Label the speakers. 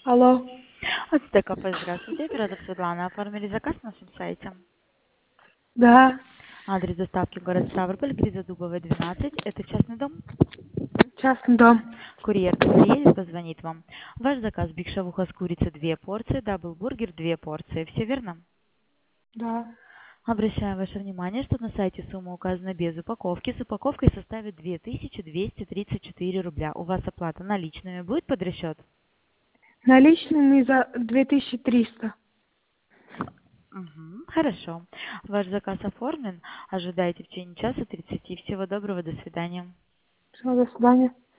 Speaker 1: Алло.
Speaker 2: АЦТ кафе, здравствуйте. Оператор Светлана. Оформили заказ на нашем сайте.
Speaker 1: Да,
Speaker 2: Адрес доставки город Ставрополь, Гриза Дубовая, 12. Это частный дом.
Speaker 1: частный дом.
Speaker 2: Курьер, когда приедет, позвонит вам. Ваш заказ биг-шавуха с курицей 2 порции, даблбургер 2 порции. Все верно?
Speaker 1: Да.
Speaker 2: Обращаю ваше внимание, что на сайте сумма указана без упаковки. С упаковкой составит 2234 рубля. У вас оплата наличными будет под расчет?
Speaker 1: Наличными за 2300.
Speaker 2: Угу, хорошо. Ваш заказ оформлен. Ожидайте в течение часа 30. Всего доброго, до свидания.
Speaker 1: Все, до свидания.